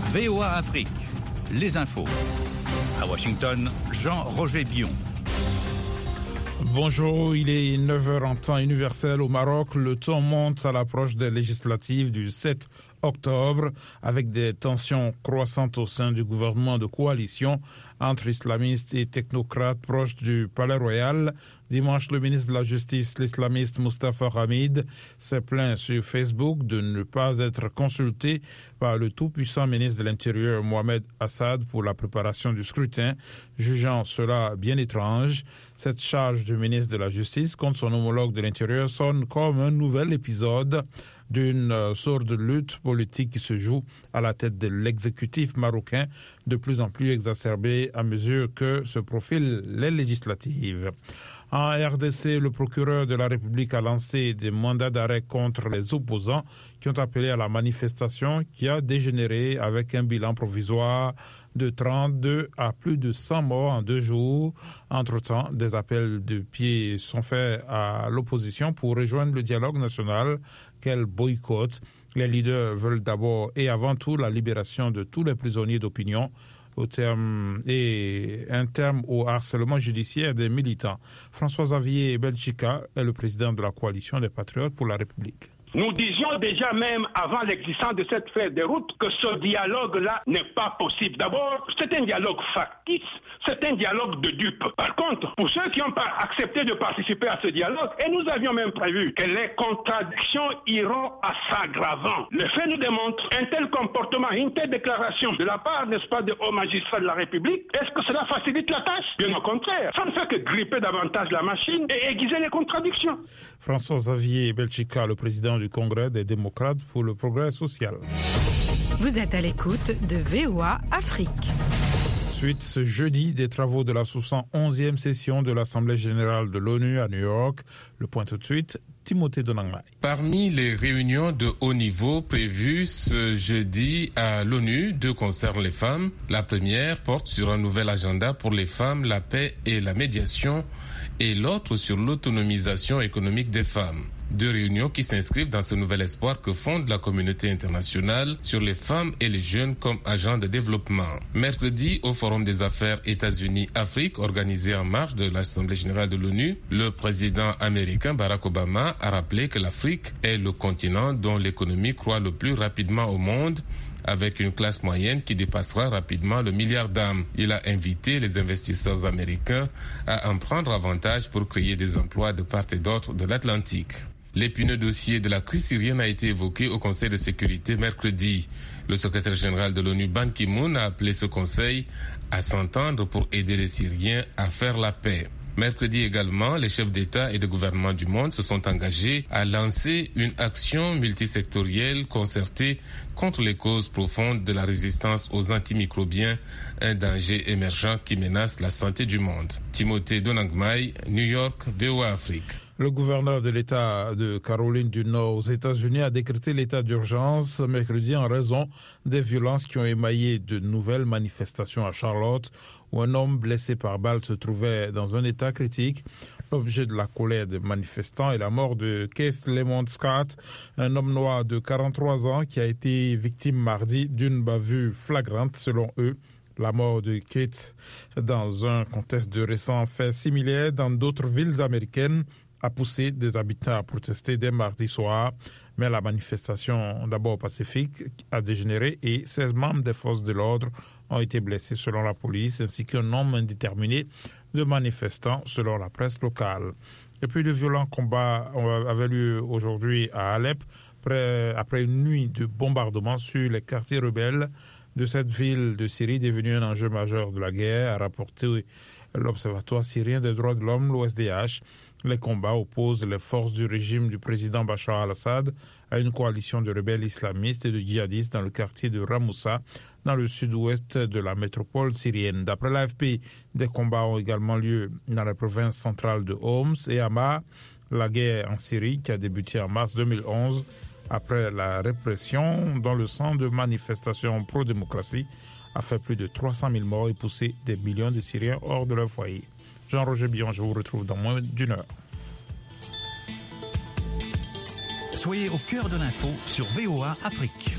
VOA Afrique, les infos. À Washington, Jean-Roger Bion. Bonjour, il est 9h en temps universel au Maroc. Le temps monte à l'approche des législatives du 7 octobre avec des tensions croissantes au sein du gouvernement de coalition entre islamistes et technocrates proches du Palais Royal. Dimanche, le ministre de la Justice, l'islamiste Mustafa Hamid, s'est plaint sur Facebook de ne pas être consulté par le tout-puissant ministre de l'Intérieur Mohamed Assad pour la préparation du scrutin, jugeant cela bien étrange. Cette charge du ministre de la Justice contre son homologue de l'Intérieur sonne comme un nouvel épisode d'une sorte de lutte politique qui se joue à la tête de l'exécutif marocain, de plus en plus exacerbée à mesure que se profilent les législatives. En RDC, le procureur de la République a lancé des mandats d'arrêt contre les opposants qui ont appelé à la manifestation qui a dégénéré avec un bilan provisoire de 32 à plus de 100 morts en 2 jours. Entre-temps, des appels de pied sont faits à l'opposition pour rejoindre le dialogue national qu'elle boycotte. Les leaders veulent d'abord et avant tout la libération de tous les prisonniers d'opinion un terme au harcèlement judiciaire des militants. François-Xavier Belchica est le président de la coalition des Patriotes pour la République. Nous disions déjà même avant l'existence de cette feuille de route que ce dialogue-là n'est pas possible. D'abord, c'est un dialogue factice, c'est un dialogue de dupes. Par contre, pour ceux qui n'ont pas accepté de participer à ce dialogue, et nous avions même prévu que les contradictions iront à s'aggravant. Le fait nous démontre un tel comportement, une telle déclaration de la part, n'est-ce pas, de hauts magistrats de la République. Est-ce que cela facilite la tâche? Bien au contraire. Ça ne fait que gripper davantage la machine et aiguiser les contradictions. François-Xavier Belchica, le président du Congrès des démocrates pour le progrès social. Vous êtes à l'écoute de VOA Afrique. Suite ce jeudi des travaux de la 71e session de l'Assemblée générale de l'ONU à New York. Le point tout de suite, Timothée Donangmai. Parmi les réunions de haut niveau prévues ce jeudi à l'ONU, 2 concernent les femmes. La première porte sur un nouvel agenda pour les femmes, la paix et la médiation, et l'autre sur l'autonomisation économique des femmes. 2 réunions qui s'inscrivent dans ce nouvel espoir que fonde la communauté internationale sur les femmes et les jeunes comme agents de développement. Mercredi, au Forum des affaires États-Unis-Afrique, organisé en marge de l'Assemblée générale de l'ONU, le président américain Barack Obama a rappelé que l'Afrique est le continent dont l'économie croît le plus rapidement au monde, avec une classe moyenne qui dépassera rapidement le milliard d'âmes. Il a invité les investisseurs américains à en prendre avantage pour créer des emplois de part et d'autre de l'Atlantique. L'épineux dossier de la crise syrienne a été évoqué au Conseil de sécurité mercredi. Le secrétaire général de l'ONU, Ban Ki-moon, a appelé ce Conseil à s'entendre pour aider les Syriens à faire la paix. Mercredi également, les chefs d'État et de gouvernement du monde se sont engagés à lancer une action multisectorielle concertée contre les causes profondes de la résistance aux antimicrobiens, un danger émergent qui menace la santé du monde. Timothée Donangmai, New York, VOA Afrique. Le gouverneur de l'État de Caroline du Nord aux États-Unis a décrété l'état d'urgence mercredi en raison des violences qui ont émaillé de nouvelles manifestations à Charlotte, où un homme blessé par balle se trouvait dans un état critique. L'objet de la colère des manifestants est la mort de Keith Lemon Scott, un homme noir de 43 ans qui a été victime mardi d'une bavure flagrante selon eux. La mort de Keith dans un contexte de récents faits similaires dans d'autres villes américaines a poussé des habitants à protester dès mardi soir, mais la manifestation, d'abord pacifique, a dégénéré et 16 membres des forces de l'ordre ont été blessés selon la police, ainsi qu'un nombre indéterminé de manifestants selon la presse locale. Et puis de violents combats avaient lieu aujourd'hui à Alep, après une nuit de bombardements sur les quartiers rebelles de cette ville de Syrie devenue un enjeu majeur de la guerre, a rapporté l'Observatoire syrien des droits de l'homme, l'OSDH. Les combats opposent les forces du régime du président Bachar al-Assad à une coalition de rebelles islamistes et de djihadistes dans le quartier de Ramoussa, dans le sud-ouest de la métropole syrienne. D'après l'AFP, des combats ont également lieu dans la province centrale de Homs et Hama. La guerre en Syrie, qui a débuté en mars 2011, après la répression dans le sang de manifestations pro-démocratie, a fait plus de 300 000 morts et poussé des millions de Syriens hors de leur foyer. Jean-Roger Bion, je vous retrouve dans moins d'une heure. Soyez au cœur de l'info sur VOA Afrique.